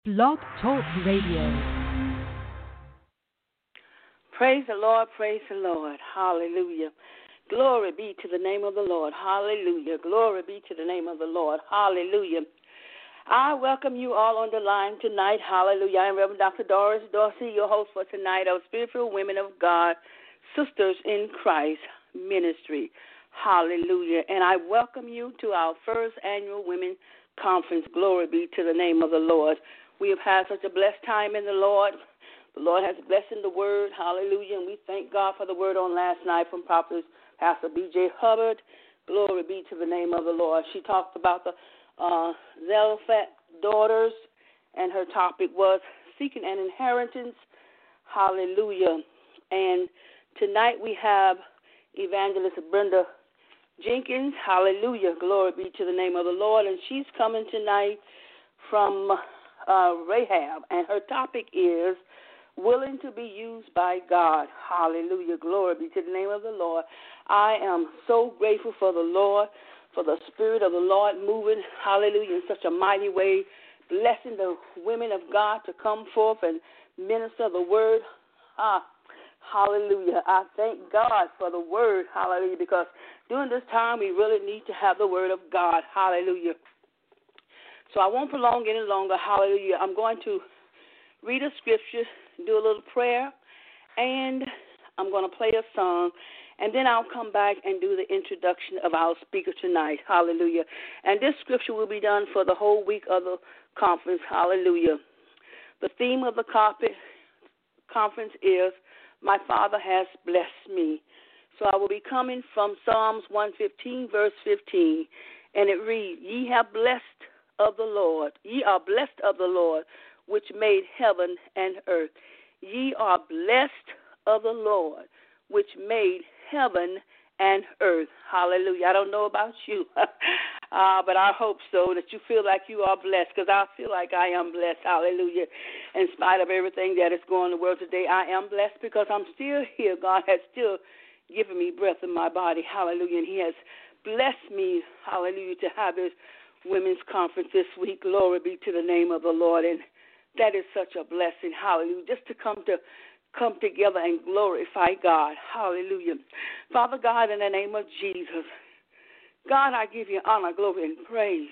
Blog Talk Radio. Praise the Lord, praise the Lord. Hallelujah. Glory be to the name of the Lord. Hallelujah. Glory be to the name of the Lord. Hallelujah. I welcome you all on the line tonight. Hallelujah. I am Reverend Dr. Doris Dorsey, your host for tonight of Spiritual Women of God, Sisters in Christ Ministry. Hallelujah. And I welcome you to our first annual Women Conference. Glory be to the name of the Lord. We have had such a blessed time in the Lord. The Lord has blessed in the word. Hallelujah. And we thank God for the word on last night from Prophet Pastor B.J. Hubbard. Glory be to the name of the Lord. She talked about the Zelophehad daughters, and her topic was seeking an inheritance. Hallelujah. And tonight we have Evangelist Brenda Jenkins. Hallelujah. Glory be to the name of the Lord. And she's coming tonight from Rahab, and her topic is willing to be used by God. Hallelujah. Glory be to the name of the Lord. I am so grateful for the Lord, for the Spirit of the Lord moving, hallelujah, in such a mighty way, blessing the women of God to come forth and minister the word. Hallelujah. I thank God for the word, hallelujah, because during this time we really need to have the word of God. Hallelujah. So I won't prolong any longer. Hallelujah. I'm going to read a scripture, do a little prayer, and I'm going to play a song, and then I'll come back and do the introduction of our speaker tonight. Hallelujah. And this scripture will be done for the whole week of the conference. Hallelujah. The theme of the conference is, My Father Has Blessed Me. So I will be coming from Psalms 115, verse 15, and it reads, Ye have blessed of the Lord. Ye are blessed of the Lord, which made heaven and earth. Ye are blessed of the Lord, which made heaven and earth. Hallelujah. I don't know about you, but I hope so, that you feel like you are blessed, because I feel like I am blessed. Hallelujah. In spite of everything that is going on in the world today, I am blessed because I'm still here. God has still given me breath in my body. Hallelujah. And He has blessed me, hallelujah, to have this women's conference this week. Glory be to the name of the Lord. And that is such a blessing. Hallelujah. Just to come together and glorify God. Hallelujah. Father God, in the name of Jesus, God, I give you honor, glory, and praise.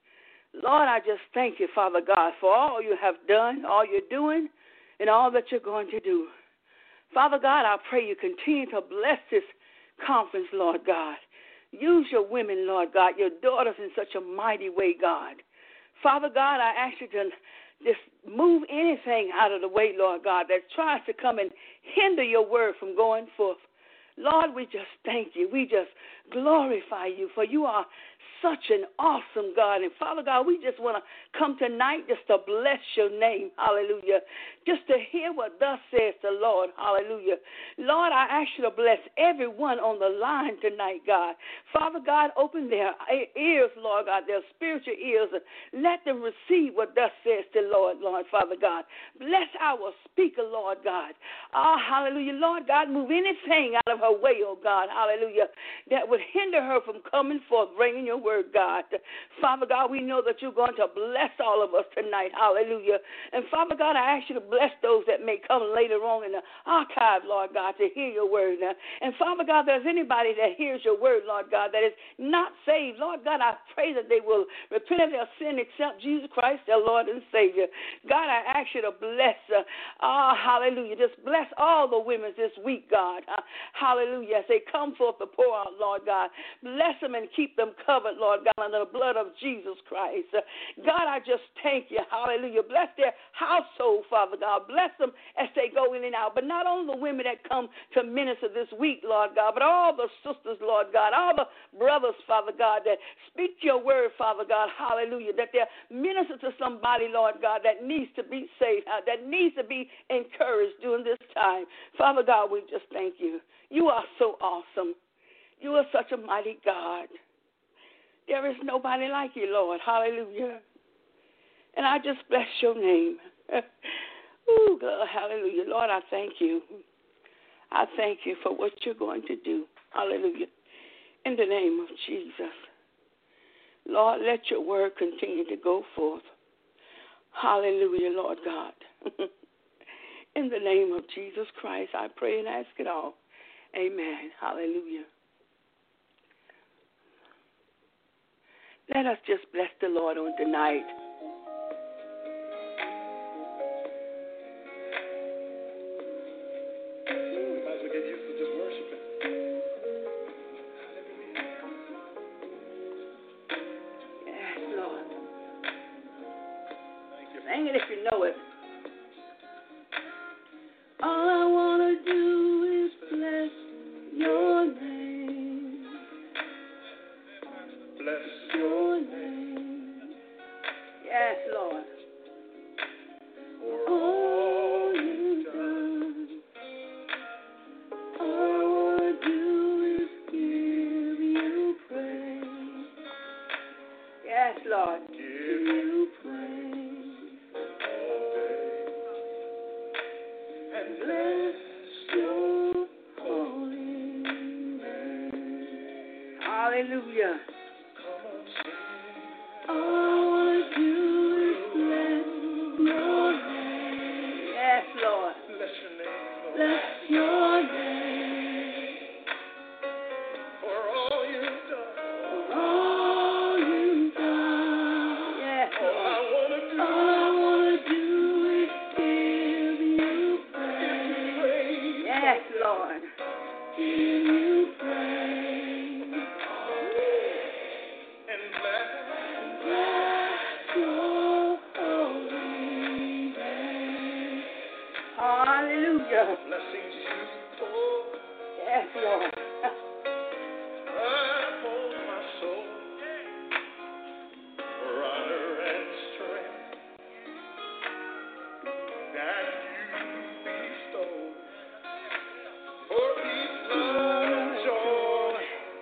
Lord, I just thank you, Father God, for all you have done, all you're doing, and all that you're going to do. Father God, I pray you continue to bless this conference, Lord God. Use your women, Lord God, your daughters in such a mighty way, God. Father God, I ask you to just move anything out of the way, Lord God, that tries to come and hinder your word from going forth. Lord, we just thank you. We just glorify you, for you are such an awesome God. And Father God, we just want to come tonight just to bless your name. Hallelujah. Just to hear what thus says the Lord. Hallelujah. Lord, I ask you to bless everyone on the line tonight, God. Father God, open their ears, Lord God, their spiritual ears, and let them receive what thus says the Lord, Father God. Bless our speaker, Lord God. Hallelujah. Lord God, move anything out of her way, oh God. Hallelujah. That would hinder her from coming forth, bringing your word, God. Father God, we know that you're going to bless all of us tonight. Hallelujah. And Father God, I ask you to bless those that may come later on in the archive, Lord God, to hear your word. And Father God, if there's anybody that hears your word, Lord God, that is not saved, Lord God, I pray that they will repent of their sin, accept Jesus Christ, their Lord and Savior. God, I ask you to bless, hallelujah, just bless all the women this week, God. Hallelujah. As they come forth to pour out, Lord God, bless them and keep them covered, Lord God, under the blood of Jesus Christ. God, I just thank you. Hallelujah. Bless their household, Father God. Bless them as they go in and out. But not only the women that come to minister this week, Lord God, but all the sisters, Lord God, all the brothers, Father God, that speak your word, Father God. Hallelujah. That they minister to somebody, Lord God, that needs to be saved, that needs to be encouraged during this time. Father God, we just thank you. You are so awesome. You are such a mighty God. There is nobody like you, Lord. Hallelujah. And I just bless your name. Oh, God, hallelujah. Lord, I thank you. I thank you for what you're going to do. Hallelujah. In the name of Jesus. Lord, let your word continue to go forth. Hallelujah, Lord God. In the name of Jesus Christ, I pray and ask it all. Amen. Hallelujah. Let us just bless the Lord on tonight. Might as well get used to just worshiping. Yes, Lord. Thank you. Sing it if you know it. All I want to do is bless your name. Bless Your name. Yes, Lord. for All you've done. All I want to do is give you praise. Yes, Lord. Give you praise. all day. And bless your holy name. Hallelujah. Come on, sing. All I want to do is bless your name. Yes, Lord. Bless your name, Lord. Bless your name. For all you've done. For all you've done. Yes, All I Lord. want to do All I want to do is give you praise. praise. Yes, Lord. Give you praise. And bless. Bless your holy name. Hallelujah. Blessings you pour Yes, Lord. upon my soul. For honor and strength that you bestow. For peace, love, and joy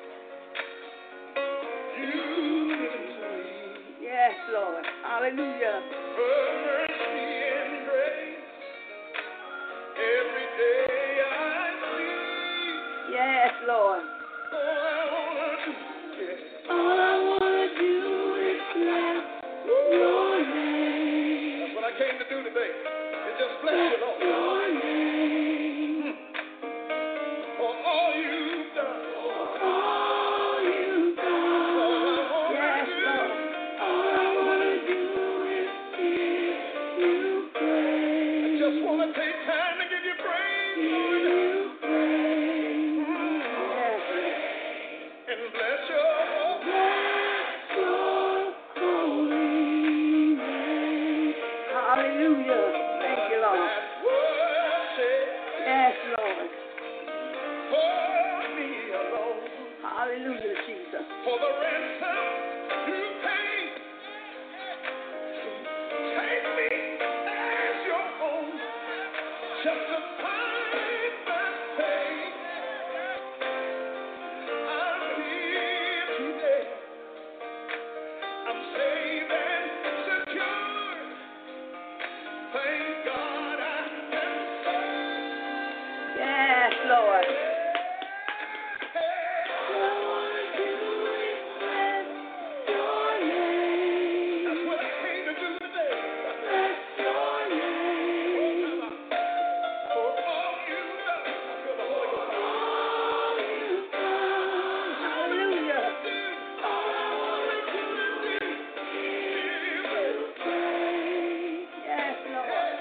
you've given to me. Yes, Lord. Hallelujah. For mercy and grace every day I see. Yes, Lord. All I want to do, yeah. All I want to do is bless your name. That's what I came to do today. Is just bless you, Lord. Your name. For all you've done. All you've done. Yes, Lord. All I want to do is give you praise. Just want to take time to give you praise, Give Lord. you praise. Yes. And bless your Bless your holy name. Hallelujah. Thank you, Lord. worship Yes, Lord. for me alone. Hallelujah, Jesus. For the ransom you paid to take me as your own. Justify my faith. I'm here today. I'm saved and secure. Thank God I am saved. Yes, Lord. That's what I came to do today. For all you've done. I feel the Holy Ghost. Hallelujah. Yes, Lord.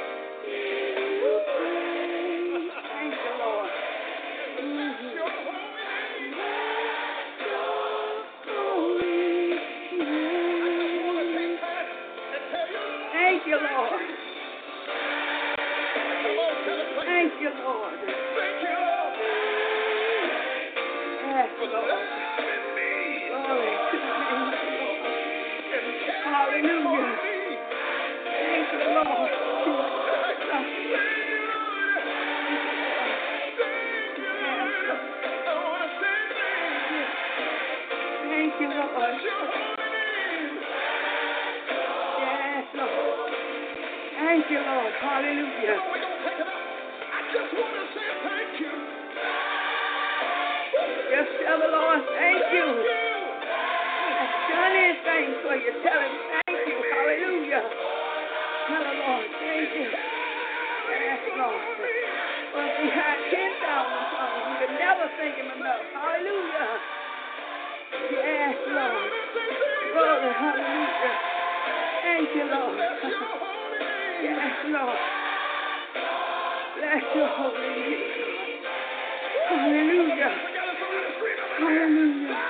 Thank you, Lord. Thank you, Lord. Thank you, Lord. Yes, Lord. Glory to the name of the Lord. Hallelujah. Thank you, Lord. Thank you, Lord. Yes, Lord. Thank you, Lord. Hallelujah. Just tell the Lord, thank you. I've done anything for you. Tell him, thank you. Hallelujah. Hello, Lord. Thank you. Yes, Lord. But we had 10,000 songs. We could never thank him enough. Hallelujah. Yes, Lord. Glory, hallelujah. Thank you, Lord. Yes, Lord. Bless your holy name, God. Hallelujah. Hallelujah.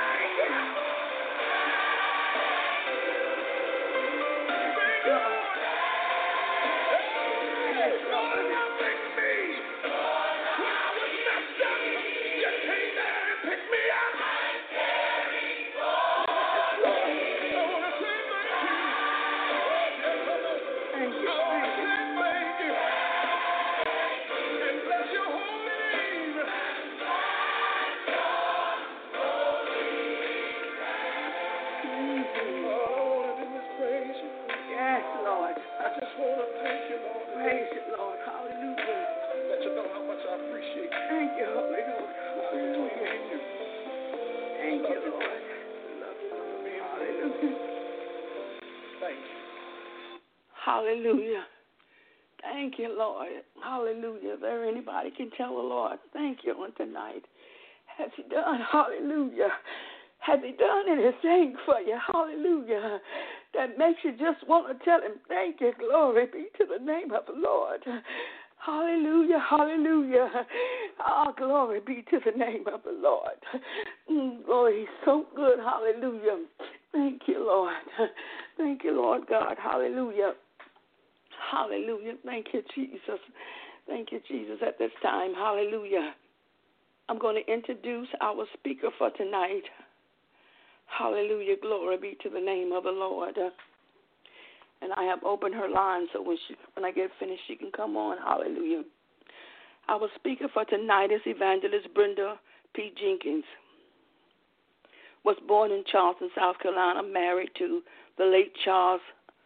Hallelujah. Thank you, Lord. Hallelujah. If there anybody can tell the Lord, thank you on tonight. Has he done? Hallelujah. Has he done anything for you? Hallelujah. That makes you just want to tell him, thank you. Glory be to the name of the Lord. Hallelujah. Hallelujah. Ah, glory be to the name of the Lord. Glory, he's so good. Hallelujah. Thank you, Lord. Thank you, Lord God. Hallelujah. Hallelujah. Thank you, Jesus. Thank you, Jesus, at this time. Hallelujah. I'm going to introduce our speaker for tonight. Hallelujah. Glory be to the name of the Lord. And I have opened her line so when I get finished, she can come on. Hallelujah. Our speaker for tonight is Evangelist Brenda P. Jenkins. Was born in Charleston, South Carolina, married to the late Charles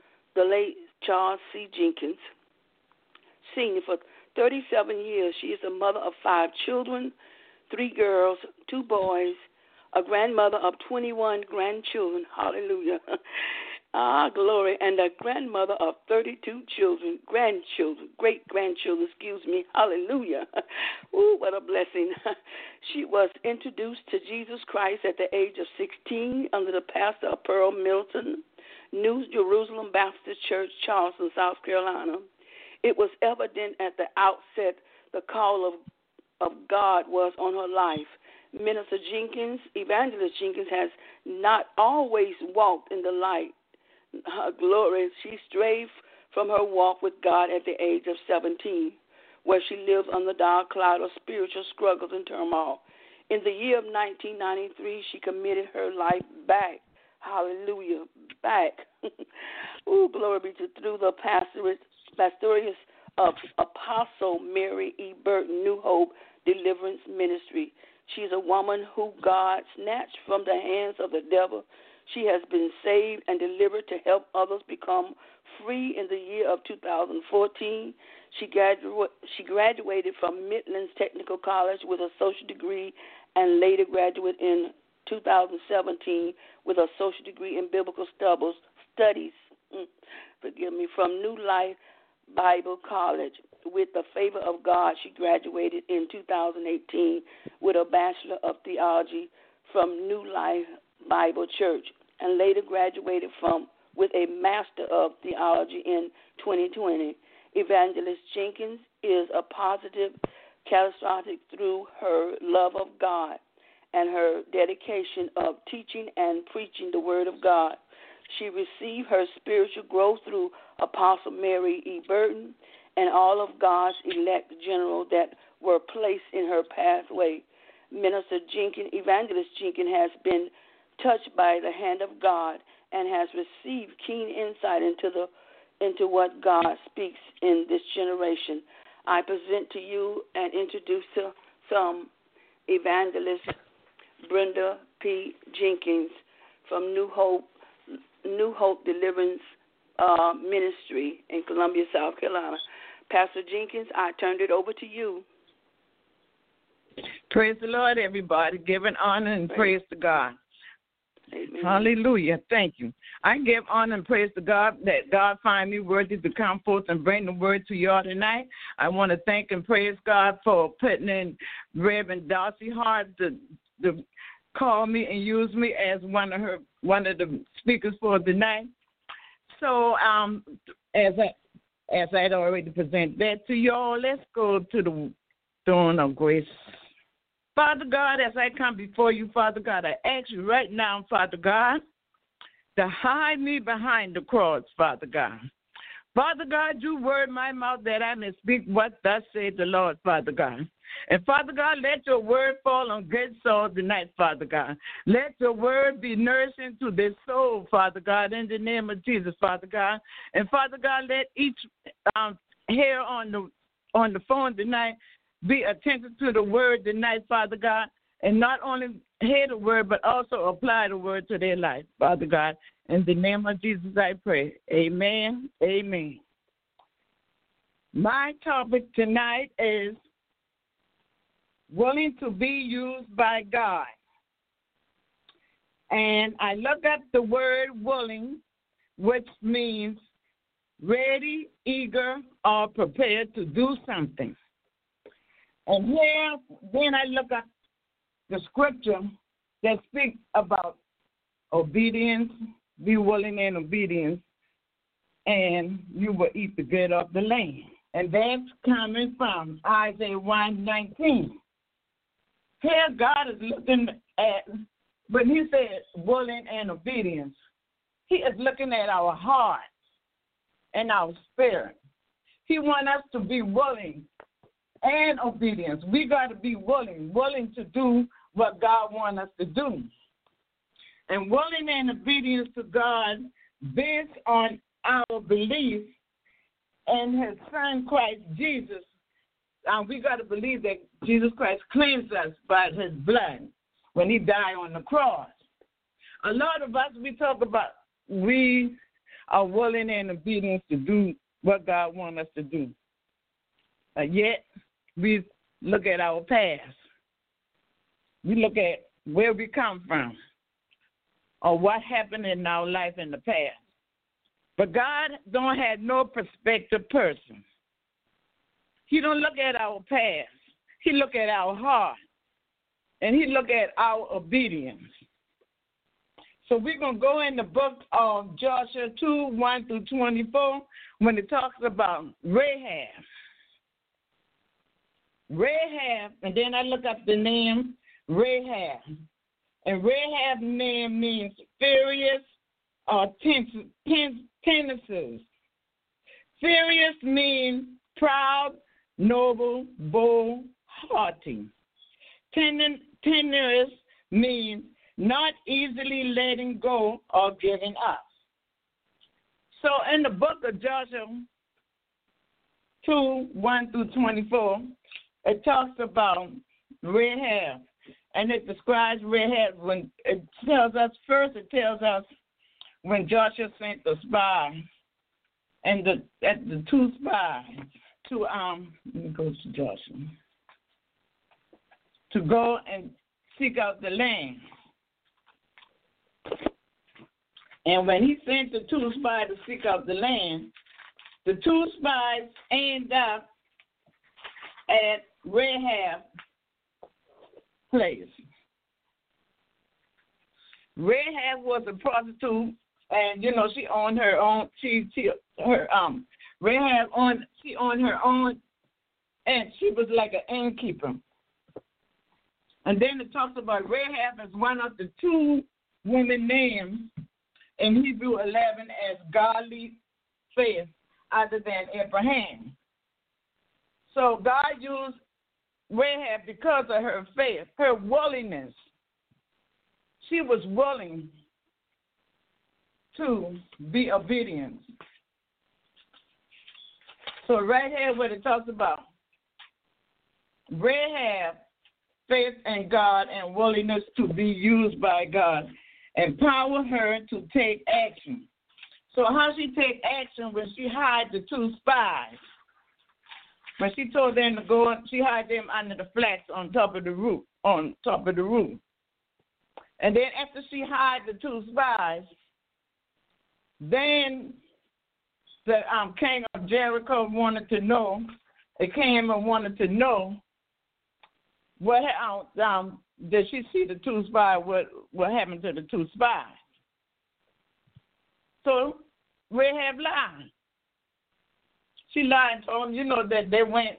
C. Jenkins Sr. For 37 years. She is a mother of 5 children, 3 girls, 2 boys, a grandmother of 21 grandchildren. Hallelujah. Ah, glory. And a grandmother of 32 great-grandchildren, Hallelujah. Ooh, what a blessing. She was introduced to Jesus Christ at the age of 16 under the pastor of Pearl Milton, New Jerusalem Baptist Church, Charleston, South Carolina. It was evident at the outset the call of God was on her life. Minister Jenkins, Evangelist Jenkins, has not always walked in the light. Her glory, she strayed from her walk with God at the age of 17, where she lived under the dark cloud of spiritual struggles and turmoil. In the year of 1993, she committed her life back. Hallelujah, back. Ooh, glory be to through the pastorate of Apostle Mary E. Burton, New Hope Deliverance Ministry. She is a woman who God snatched from the hands of the devil. She has been saved and delivered to help others become free in the year of 2014. She graduated from Midlands Technical College with a associate degree and later graduated in 2017 with a associate degree in biblical studies. From New Life Bible College. With the favor of God, she graduated in 2018 with a Bachelor of Theology from New Life Bible Church and later graduated with a Master of Theology in 2020. Evangelist Jenkins is a positive charismatic through her love of God and her dedication of teaching and preaching the Word of God. She received her spiritual growth through Apostle Mary E. Burton and all of God's elect generals that were placed in her pathway. Evangelist Jenkins has been touched by the hand of God and has received keen insight into what God speaks in this generation. I present to you and introduce to some Evangelist Brenda P. Jenkins from New Hope Deliverance Ministry in Columbia, South Carolina. Pastor Jenkins, I turned it over to you. Praise the Lord, everybody. Giving honor and praise to God. Amen. Hallelujah. Thank you. I give honor and praise to God that God find me worthy to come forth and bring the word to y'all tonight. I want to thank and praise God for putting in Reverend Darcy Hart to call me and use me as one of the speakers for tonight. So as I'd already presented that to y'all, let's go to the throne of grace. Father God, as I come before you, Father God, I ask you right now, Father God, to hide me behind the cross, Father God. Father God, you word my mouth that I may speak what thus said the Lord, Father God. And Father God, let your word fall on good soul tonight, Father God. Let your word be nourishing to this soul, Father God, in the name of Jesus, Father God. And Father God, let each hair on the phone tonight be attentive to the word tonight, Father God, and not only hear the word, but also apply the word to their life, Father God. In the name of Jesus, I pray. Amen. Amen. My topic tonight is willing to be used by God. And I look up the word willing, which means ready, eager, or prepared to do something. And here, then I look at the scripture that speaks about obedience, be willing and obedience, and you will eat the good of the land. And that's coming from Isaiah 1:19. Here God is looking at, when he said willing and obedience, he is looking at our heart and our spirit. He wants us to be willing and obedience. We got to be willing to do what God wants us to do. And willing and obedience to God based on our belief in his son Christ Jesus. We got to believe that Jesus Christ cleansed us by his blood when he died on the cross. A lot of us, we talk about we are willing and obedient to do what God wants us to do. Yet, we look at our past. We look at where we come from or what happened in our life in the past. But God don't have no prospective person. He don't look at our past. He look at our heart. And he look at our obedience. So we're going to go in the book of Joshua 2:1-24 when it talks about Rahab. Rahab, and then I look up the name Rahab. And Rahab's name means furious or tenses. Furious means proud, noble, bold, haughty. Tenuous means not easily letting go or giving up. So in the book of Joshua 2:1-24, it talks about Rahab, and it describes Rahab when it tells us when Joshua sent the spy and the two spies to let me go to Joshua to go and seek out the land. And when he sent the two spies to seek out the land, the two spies ended up at Rahab's place. Rahab was a prostitute, and she owned her own. Rahab owned her own, and she was like an innkeeper. And then it talks about Rahab as one of the two women named in Hebrew 11 as godly faith other than Abraham. So God used Rahab because of her faith, her willingness. She was willing to be obedient. So right here what it talks about, Rahab, faith in God and willingness to be used by God, empower her to take action. So how she take action when she hired the two spies? When she told them to go, she hired them under the flax on top of the roof. And then after she hired the two spies, then the king of Jericho wanted to know. They came and wanted to know what did she see the two spies? What happened to the two spies? So Rahab lied. She lied and told them, that they went.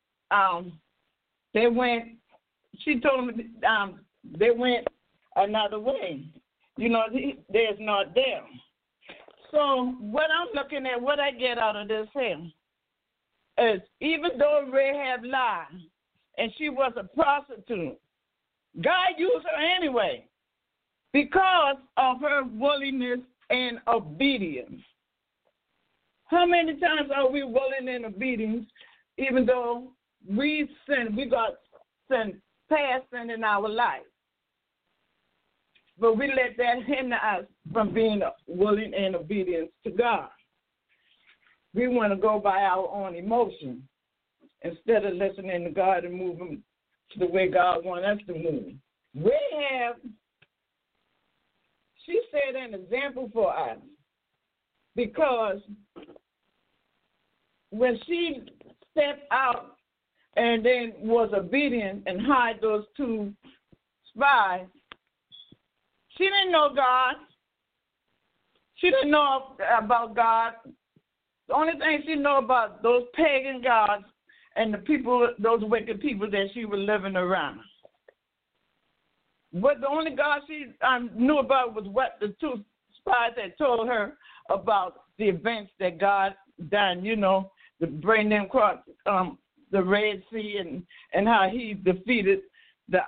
She told them they went another way. There's not there. So what I'm looking at, what I get out of this here, is even though Rahab lied and she was a prostitute, God used her anyway because of her willingness and obedience. How many times are we willing and obedient even though we sin, we got sin, past sin in our life? But we let that hinder us from being willing and obedient to God. We want to go by our own emotions instead of listening to God and moving to the way God wants us to move. Rahab, she set an example for us because when she stepped out and then was obedient and hired those two spies, she didn't know God. She didn't know about God. The only thing she knew about those pagan gods and the people, those wicked people that she was living around. But the only God she knew about was what the two spies had told her about the events that God done, to bring them across the Red Sea and how he defeated the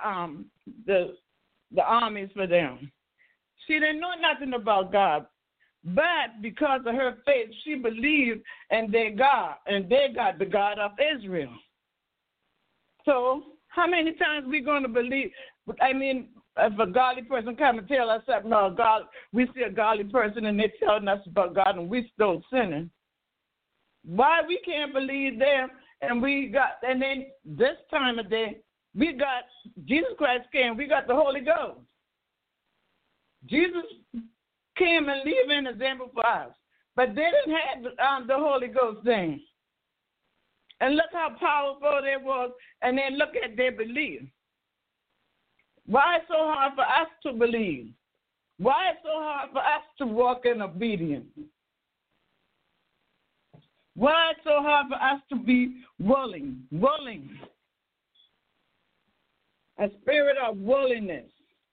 armies for them. She didn't know nothing about God, but because of her faith, she believed in their God, and they got the God of Israel. So how many times we going to believe? I mean, if a godly person come and tell us something, no, God, we see a godly person and they're telling us about God and we still sinning. Why we can't believe them? And then this time of day, we got Jesus Christ came. We got the Holy Ghost. Jesus came and leave an example for us, but they didn't have the Holy Ghost thing. And look how powerful they was, and then look at their belief. Why it's so hard for us to believe? Why it's so hard for us to walk in obedience? Why it's so hard for us to be willing? A spirit of willingness.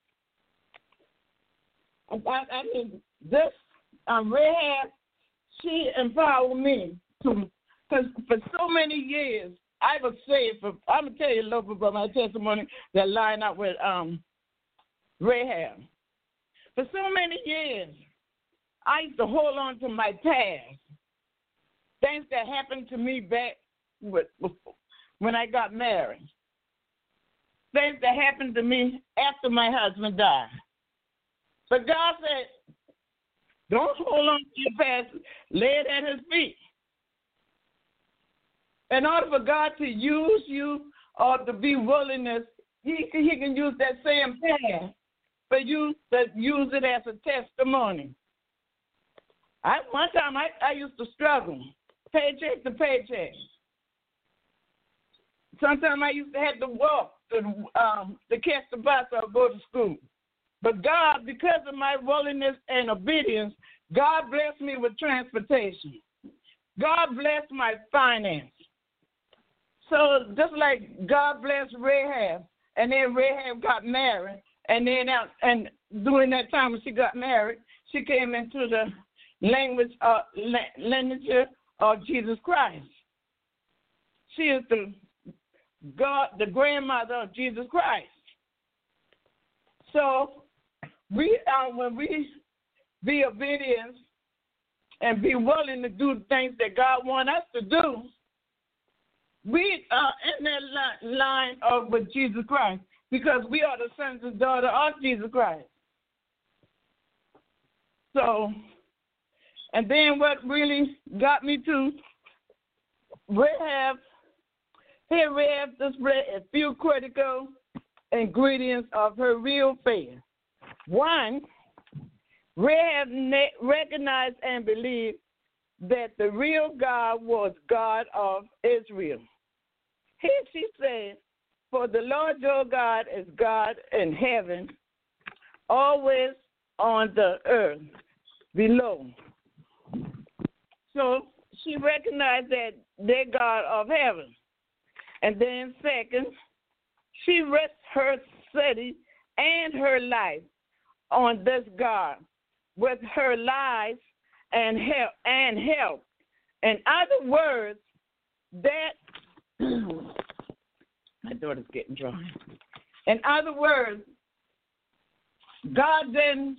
I mean, this Rahab, she empowered me to, because for so many years, I was saved. I'm going to tell you a little bit about my testimony that line up with Rahab. For so many years, I used to hold on to my past. Things that happened to me back when I got married. Things that happened to me after my husband died. But God said, don't hold on to your past. Lay it at his feet. In order for God to use you or to be willingness, he can use that same past, but use it as a testimony. One time I used to struggle, paycheck to paycheck. Sometimes I used to have to walk to catch the bus or go to school. But God, because of my willingness and obedience, God blessed me with transportation. God blessed my finance. So just like God blessed Rahab, and then Rahab got married, and then and during that time when she got married, she came into the lineage of Jesus Christ. She is the grandmother of Jesus Christ. So when we be obedient and be willing to do the things that God wants us to do, we are in that line with Jesus Christ because we are the sons and daughters of Jesus Christ. So, and then what really got me to Rahab displayed a few critical ingredients of her real faith. 1, Rahab recognized and believed that the real God was God of Israel. Here she said, "For the Lord your God is God in heaven, always on the earth below." So she recognized that they're God of heaven. And then second, she rests her city and her life on this God with her lives and help. In other words, that my daughter's getting dry. In other words, God didn't,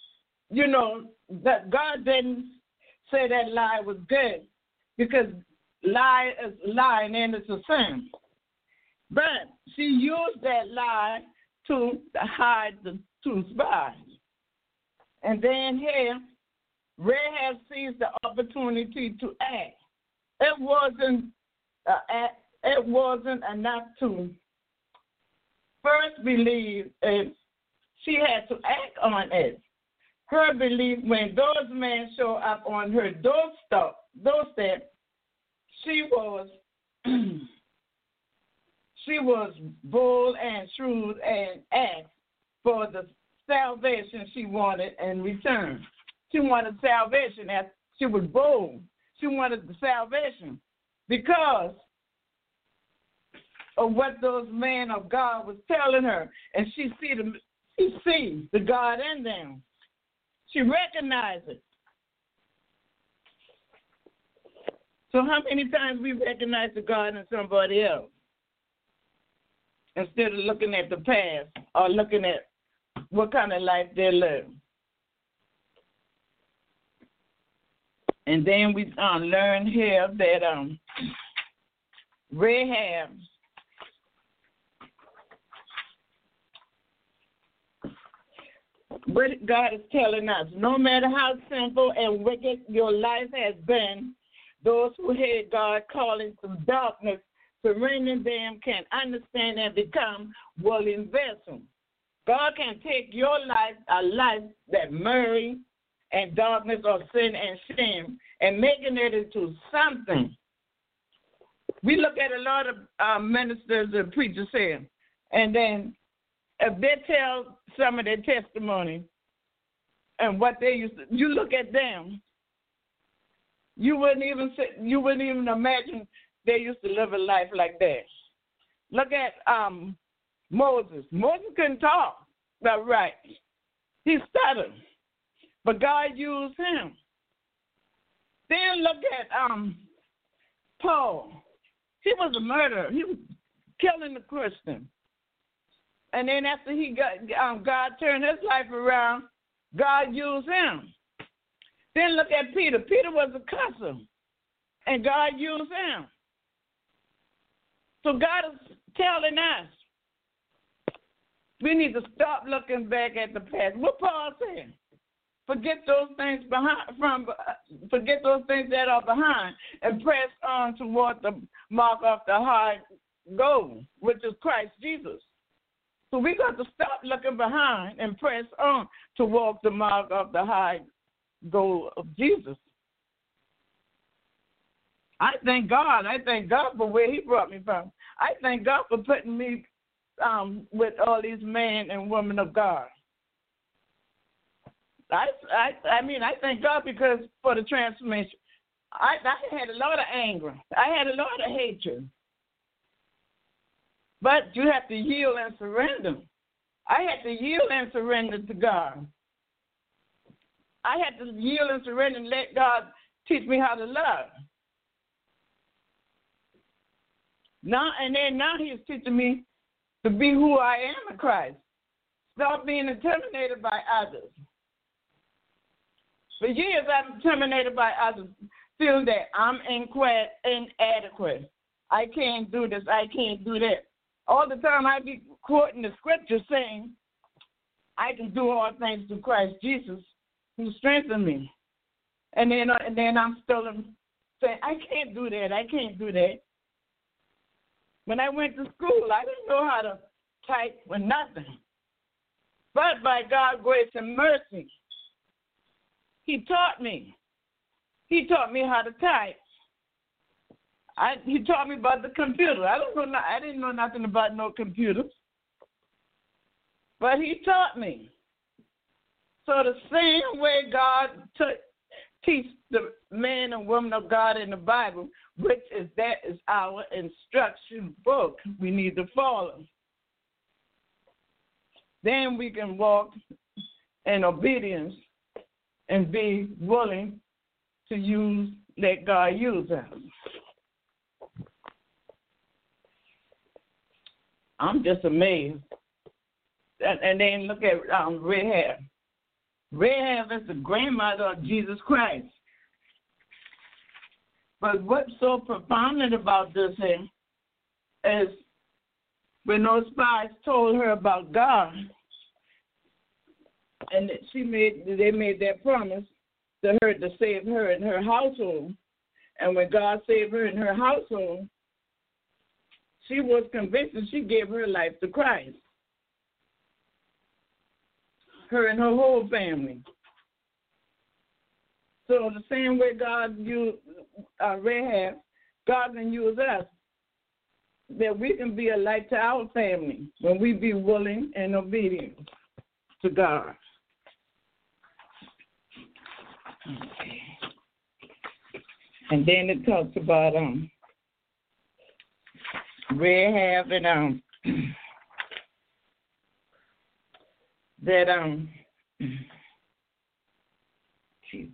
that God didn't say that lie was good, because lie is lying and it's a sin. But she used that lie to hide the two spies. And then here, Rahab seized the opportunity to act. It wasn't enough to first believe it. She had to act on it. Her belief, when those men show up on her doorstep, she was bold and shrewd and asked for the salvation she wanted in return. She wanted salvation. As she was bold, she wanted the salvation because of what those men of God was telling her, and she sees the God in them. She recognized it. So how many times we recognize the God in somebody else instead of looking at the past or looking at what kind of life they live? And then we learn here that Rahab what God is telling us, no matter how sinful and wicked your life has been, those who hear God calling from darkness, surrendering them, can understand and become willing vessels. God can take your life, a life that Mary and darkness of sin and shame, and making it into something. We look at a lot of ministers and preachers here, and then if they tell some of their testimony and what they used to, you look at them, you wouldn't even imagine they used to live a life like that. Look at Moses. Moses couldn't talk right. He stuttered, but God used him. Then look at Paul. He was a murderer. He was killing the Christians. And then after God turned his life around, God used him. Then look at Peter. Peter was a cusser, and God used him. So God is telling us we need to stop looking back at the past. What Paul said: forget those things forget those things that are behind, and press on toward the mark of the high goal, which is Christ Jesus. So we got to stop looking behind and press on to walk the mark of the high goal of Jesus. I thank God for where he brought me from. I thank God for putting me with all these men and women of God. I thank God because for the transformation. I had a lot of anger. I had a lot of hatred. But you have to yield and surrender. I had to yield and surrender to God. I had to yield and surrender and let God teach me how to love. Now he's teaching me to be who I am in Christ. Stop being intimidated by others. For years I've been intimidated by others, feeling that I'm inadequate. I can't do this. I can't do that. All the time I be quoting the scripture saying, I can do all things through Christ Jesus who strengthened me. And then I'm still saying, I can't do that. I can't do that. When I went to school, I didn't know how to type or nothing. But by God's grace and mercy, he taught me. He taught me how to type. He taught me about the computer. I didn't know nothing about no computer. But he taught me. So the same way God teach the man and woman of God in the Bible, that is our instruction book we need to follow. Then we can walk in obedience and be willing to let God use us. I'm just amazed. And then look at Rahab. Rahab is the grandmother of Jesus Christ. But what's so profound about this is when those spies told her about God, and they made that promise to her to save her and her household. And when God saved her and her household, she was convinced and she gave her life to Christ. Her and her whole family. So the same way God used Rahab, God can use us. That we can be a light to our family when we be willing and obedient to God. Okay. And then it talks about Rahab and Jesus.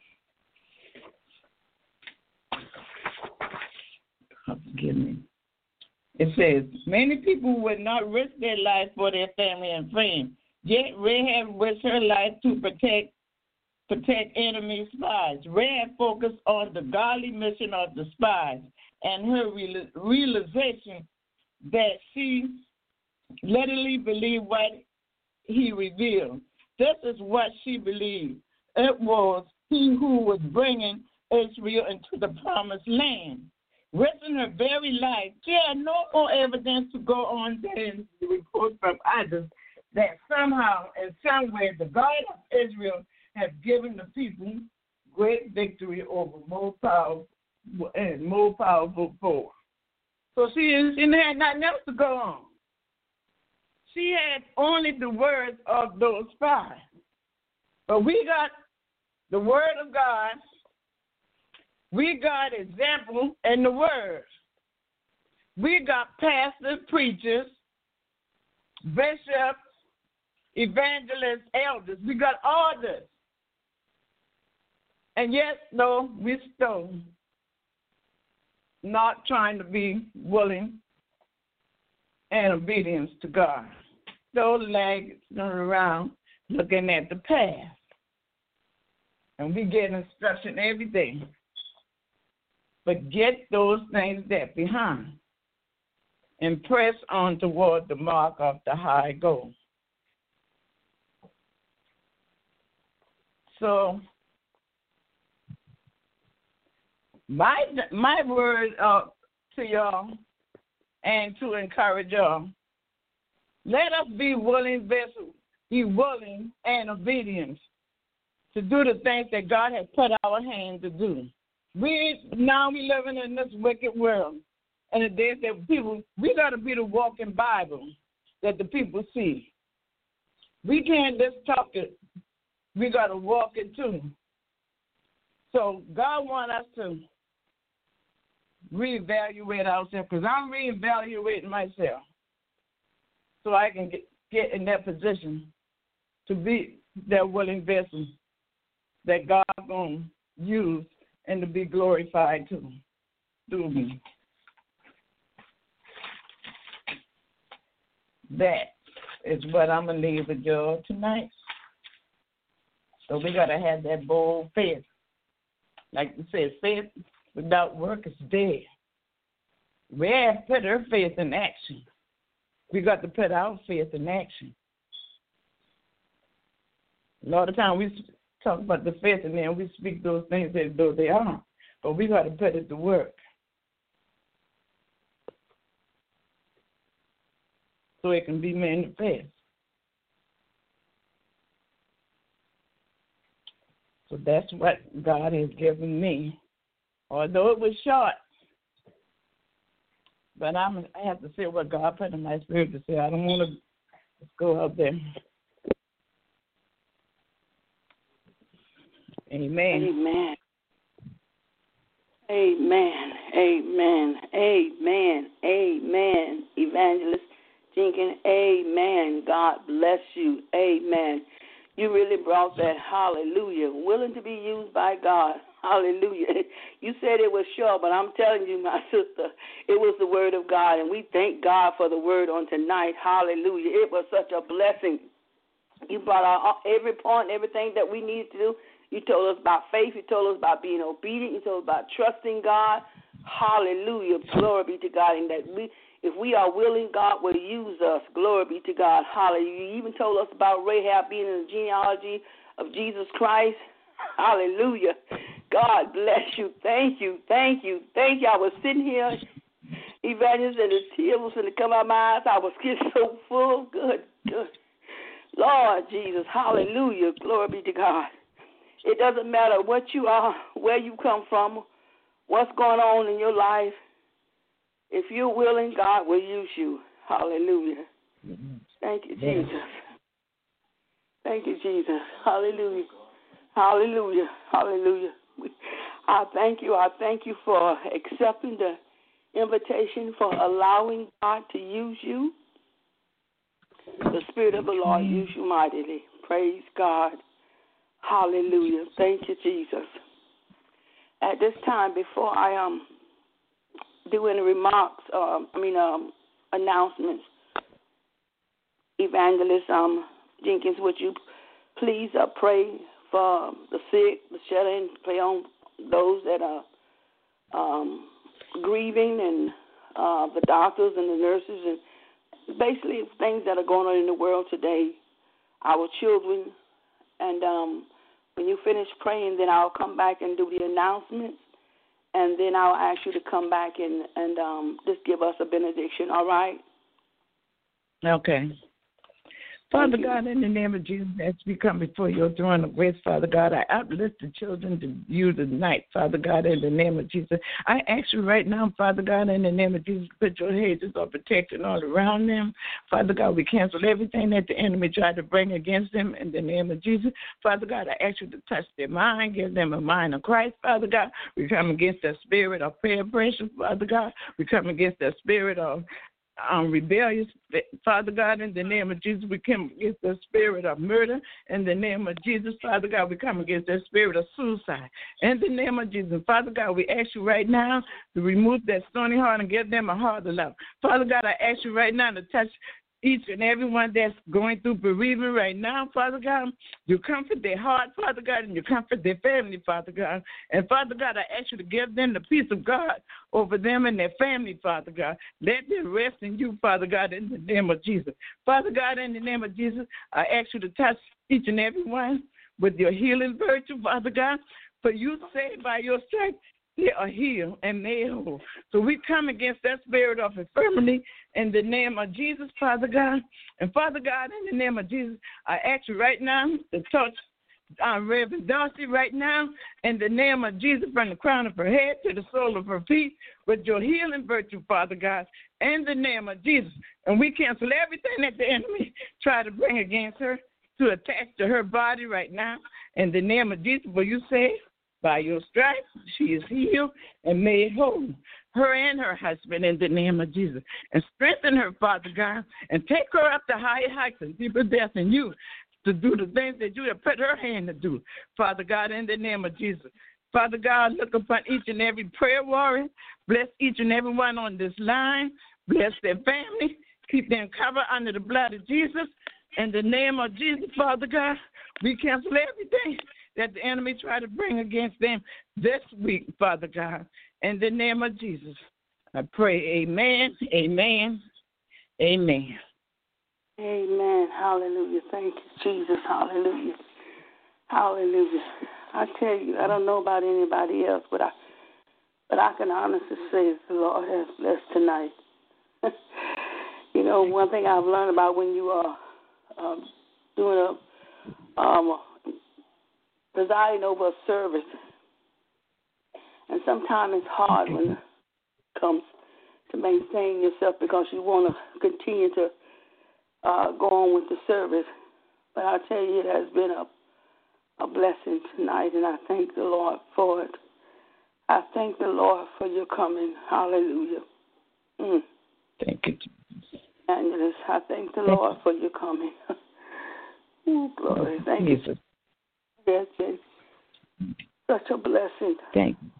Forgive me. It says, many people would not risk their life for their family and friends. Yet Rahab risked her life to protect enemy spies. Rahab focused on the godly mission of the spies and her realization that she literally believed what he revealed. This is what she believed. It was he who was bringing Israel into the promised land. Risking her very life, she had no more evidence to go on than the report from others that somehow, in some way, the God of Israel has given the people great victory over more powerful foes. So she had nothing else to go on. She had only the words of those spies. But we got the word of God. We got example in the word. We got pastors, preachers, bishops, evangelists, elders. We got all this. And yet, no, we're still not trying to be willing and obedience to God. Those legs around looking at the past. And we get instruction every day. But get those things that behind and press on toward the mark of the high goal. So my word to y'all and to encourage y'all, let us be willing vessels, be willing and obedient to do the things that God has put our hands to do. We living in this wicked world, and the days that we got to be the walking Bible that the people see. We can't just talk it. We got to walk it too. So God wants us to reevaluate ourselves, because I'm reevaluating myself so I can get in that position to be that willing vessel that God's going to use and to be glorified too through me. That is what I'm going to leave with y'all tonight. So we got to have that bold faith. Like you said, faith without work is dead. We have to put our faith in action. We got to put our faith in action. A lot of times we talk about the faith and then we speak those things as though they are. But we got to put it to work. So it can be manifest. So that's what God has given me, although it was short. But I have to say what God put in my spirit to say. I don't want to go out there. Amen. Amen. Amen. Amen. Amen. Amen. Evangelist Jenkins, amen. God bless you. Amen. You really brought that. Hallelujah. Willing to be used by God. Hallelujah. You said it was short, but I'm telling you, my sister, it was the word of God, and we thank God for the word on tonight. Hallelujah. It was such a blessing. You brought out every point, everything that we needed to do. You told us about faith. You told us about being obedient. You told us about trusting God. Hallelujah. Glory be to God. And that if we are willing, God will use us. Glory be to God. Hallelujah. You even told us about Rahab being in the genealogy of Jesus Christ. Hallelujah. God bless you. Thank you. Thank you. Thank you. I was sitting here, evangelist, and the tears was going to come out of my eyes. I was getting so full. Good. Lord Jesus. Hallelujah. Glory be to God. It doesn't matter what you are, where you come from, what's going on in your life. If you're willing, God will use you. Hallelujah. Thank you, Jesus. Thank you, Jesus. Hallelujah. Hallelujah. Hallelujah. I thank you. I thank you for accepting the invitation, for allowing God to use you. The Spirit of the Lord use you mightily. Praise God. Hallelujah. Thank you, Jesus. At this time, before I do any remarks, announcements, Evangelist Jenkins, would you please pray for the sick, the shut-in, pray on those that are grieving, and the doctors and the nurses, and basically things that are going on in the world today, our children. And when you finish praying, then I'll come back and do the announcements, and then I'll ask you to come back and just give us a benediction, all right? Okay. Father God, in the name of Jesus, as we come before your throne of grace, Father God, I uplift the children to you tonight, Father God, in the name of Jesus. I ask you right now, Father God, in the name of Jesus, put your hedges of protection all around them. Father God, we cancel everything that the enemy tried to bring against them in the name of Jesus. Father God, I ask you to touch their mind, give them a mind of Christ, Father God. We come against the spirit of prayer pressure, Father God. We come against the spirit of rebellious, Father God, in the name of Jesus. We come against the spirit of murder in the name of Jesus. Father God, we come against the spirit of suicide in the name of Jesus. Father God, we ask you right now to remove that stony heart and give them a heart of love. Father God, I ask you right now to touch each and every one that's going through bereavement right now, Father God. You comfort their heart, Father God, and you comfort their family, Father God. And, Father God, I ask you to give them the peace of God over them and their family, Father God. Let them rest in you, Father God, in the name of Jesus. Father God, in the name of Jesus, I ask you to touch each and every one with your healing virtue, Father God. For you say by your stripes, they are healed and made whole. So we come against that spirit of infirmity in the name of Jesus, Father God. And Father God, in the name of Jesus, I ask you right now to touch Reverend Darcy right now in the name of Jesus, from the crown of her head to the sole of her feet, with your healing virtue, Father God, in the name of Jesus. And we cancel everything that the enemy tried to bring against her to attach to her body right now in the name of Jesus. For you say, by your stripes, she is healed and made whole, her and her husband, in the name of Jesus. And strengthen her, Father God, and take her up to higher heights and deeper depths in you to do the things that you have put her hand to do, Father God, in the name of Jesus. Father God, look upon each and every prayer warrior. Bless each and every one on this line. Bless their family. Keep them covered under the blood of Jesus. In the name of Jesus, Father God, we cancel everything that the enemy tried to bring against them this week, Father God. In the name of Jesus, I pray, amen, amen, amen. Amen. Hallelujah. Thank you, Jesus. Hallelujah. Hallelujah. I tell you, I don't know about anybody else, but I can honestly say the Lord has blessed tonight. You know, one thing I've learned about when you are doing a presiding over a service. And sometimes it's hard when it comes to maintain yourself because you want to continue to go on with the service. But I tell you, it has been a blessing tonight, and I thank the Lord for it. I thank the Lord for your coming. Hallelujah. Thank you, Jesus. Evangelist, I thank the Lord for your coming. Oh, glory. Thank Jesus. you. Yes, such a blessing. Thank you.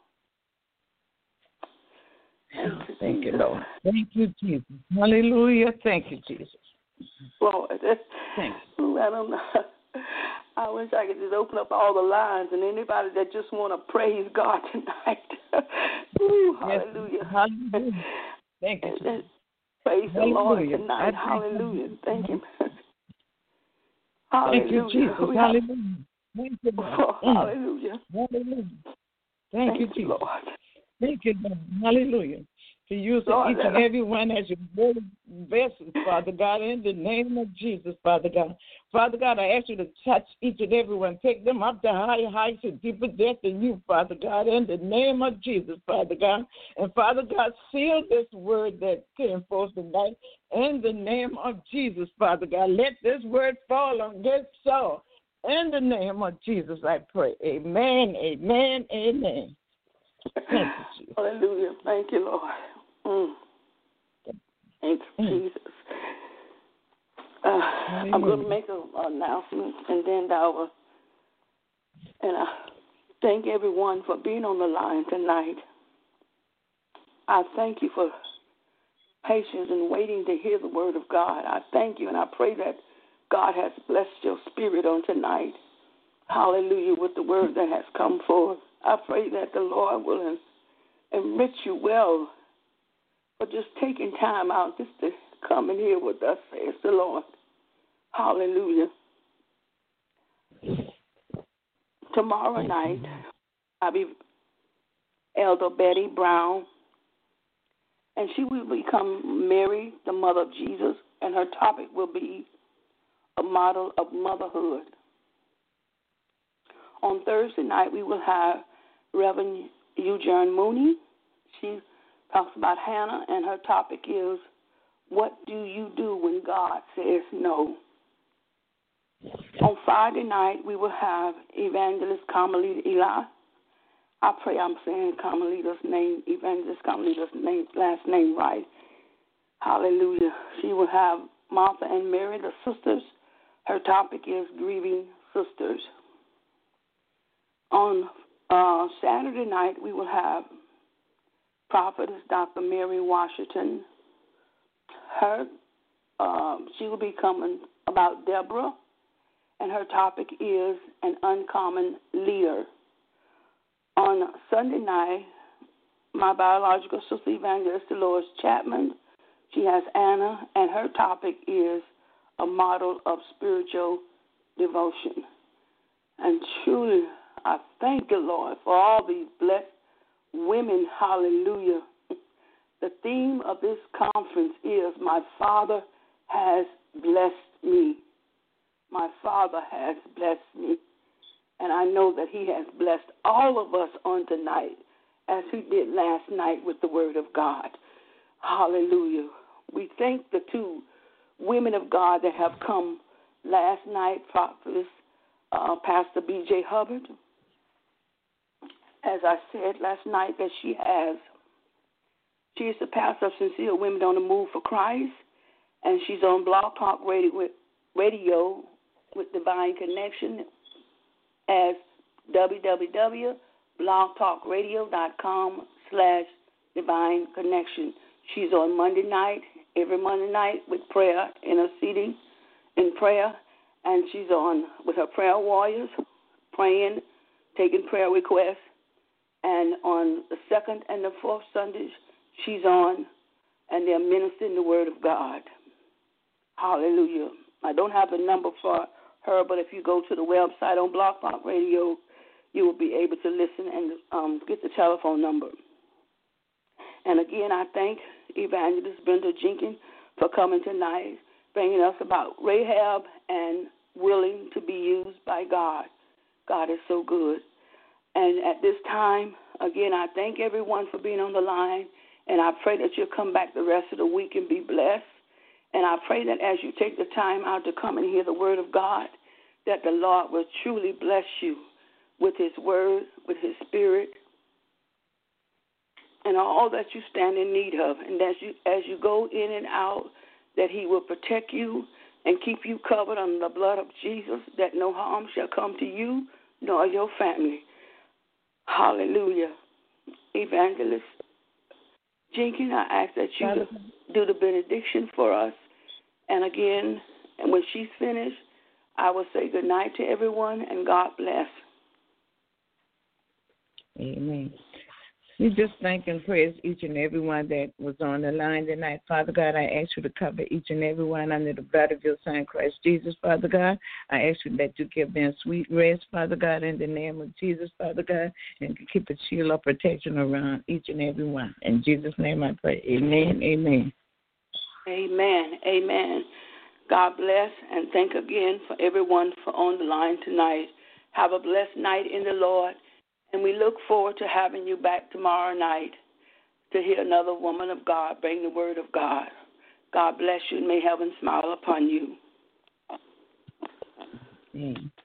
Thank you, Lord. Thank you, Jesus. Hallelujah. Thank you, Jesus. Lord, thank you. I don't know. I wish I could just open up all the lines and anybody that just want to praise God tonight. Ooh, hallelujah. Yes. Hallelujah. Thank you, Jesus. Praise Hallelujah. the Lord tonight. Hallelujah. Thank Him. Hallelujah. Thank you, Jesus. Hallelujah. Thank you, Lord. Hallelujah. Hallelujah. Thank you, Jesus. Lord. Thank you, Lord. Hallelujah. To use each and every one as your very vessels, Father God, in the name of Jesus, Father God. Father God, I ask you to touch each and every one, take them up to higher heights and deeper depths in you, Father God, in the name of Jesus, Father God. And Father God, seal this word that came forth tonight in the name of Jesus, Father God. Let this word fall on this soul. In the name of Jesus, I pray. Amen, amen, amen. Thank you, Jesus. Hallelujah. Thank you, Lord. Thank you, Jesus. I'm going to make an announcement and then over. And I thank everyone for being on the line tonight. I thank you for patience and waiting to hear the word of God. I thank you and I pray that God has blessed your spirit on tonight. Hallelujah, with the word that has come forth. I pray that the Lord will enrich you well for just taking time out just to come and hear with us, says the Lord. Hallelujah. Tomorrow night, I'll be Elder Betty Brown, and she will become Mary, the mother of Jesus, and her topic will be a model of motherhood. On Thursday night, we will have Reverend Eugene Mooney. She talks about Hannah, and her topic is, what do you do when God says no? On Friday night, we will have Evangelist Carmelita Eli. I pray I'm saying Carmelita's name, Evangelist Carmelita's last name right. Hallelujah. She will have Martha and Mary, the sisters. Her topic is grieving sisters. On Saturday night, we will have Prophetess Dr. Mary Washington. She will be coming about Deborah, and her topic is an uncommon leader. On Sunday night, my biological sister evangelist, Dolores Chapman, she has Anna, and her topic is a model of spiritual devotion. And truly, I thank the Lord for all these blessed women. Hallelujah. The theme of this conference is, my Father has blessed me. My Father has blessed me. And I know that He has blessed all of us on tonight as He did last night with the Word of God. Hallelujah. We thank the two women of God that have come last night, Prophetess Pastor B.J. Hubbard. As I said last night, that she is the pastor of Sincere Women on the Move for Christ, and she's on Blog Talk Radio with Divine Connection as www.blogtalkradio.com/Divine Connection. She's on Monday night, every Monday night with prayer, interceding in prayer, and she's on with her prayer warriors, praying, taking prayer requests. And on the second and the fourth Sundays, she's on, and they're ministering the Word of God. Hallelujah. I don't have the number for her, but if you go to the website on Blog Talk Radio, you will be able to listen and get the telephone number. And again, I thank Evangelist Brenda Jenkins for coming tonight, bringing us about Rahab and willing to be used by God. God is so good. And at this time, again, I thank everyone for being on the line, and I pray that you'll come back the rest of the week and be blessed. And I pray that as you take the time out to come and hear the word of God, that the Lord will truly bless you with his word, with his spirit, and all that you stand in need of. And as you go in and out, that he will protect you and keep you covered under the blood of Jesus, that no harm shall come to you nor your family. Hallelujah. Evangelist Jenkins, I ask that you do the benediction for us. And again, and when she's finished, I will say good night to everyone and God bless. Amen. We just thank and praise each and every one that was on the line tonight. Father God, I ask you to cover each and every one under the blood of your Son, Christ Jesus, Father God. I ask you that you give them sweet rest, Father God, in the name of Jesus, Father God, and keep a shield of protection around each and every one. In Jesus' name I pray. Amen, amen. Amen, amen. God bless, and thank again for everyone for on the line tonight. Have a blessed night in the Lord. And we look forward to having you back tomorrow night to hear another woman of God bring the word of God. God bless you and may heaven smile upon you. Amen.